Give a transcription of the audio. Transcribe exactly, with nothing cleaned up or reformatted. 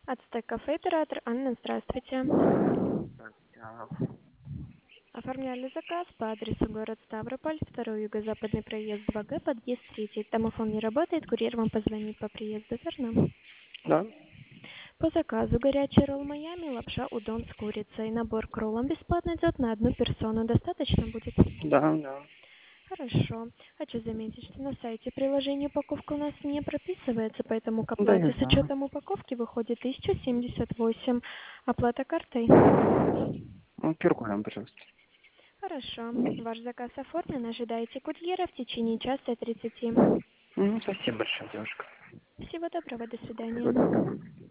Ацтек кафе, оператор Анна, здравствуйте. Так, а, Оформляли заказ по адресу город Ставрополь, второй юго-западный проезд два Г, подъезд третий. Домофон не работает, курьер вам позвонит по приезду, верно? да, По заказу горячий ролл Майами, лапша удон с курицей. Набор к роллам бесплатно идет на одну персону. Достаточно будет? да, да. Хорошо. Хочу заметить, что на сайте приложение упаковка у нас не прописывается, поэтому к Да, я оплате с знаю. учетом упаковки выходит тысяча семьдесят восемь. Оплата картой. Ну, киркором, пожалуйста. Хорошо. Ваш заказ оформлен. Ожидайте курьера в течение часа тридцати. Ну, спасибо большое, девушка. Всего доброго. До свидания.